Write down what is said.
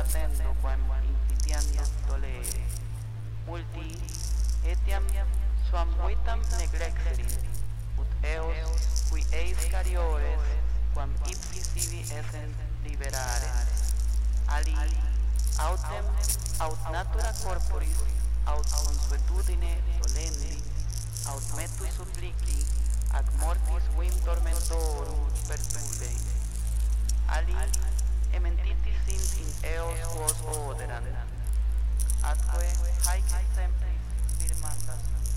attendo quam incitiando dolere. Multi etiam suam vitam neglexerin, ut eos qui eis cariores, quam ipsi sivi essent liberare. Ali autem aut natura corporis, aut consuetudine dolendi, aut metus supplici, ac mortis vim tormentorum perturbei. Ali ementitis sint in eos quos oderant, atque haec exemplis firmandas.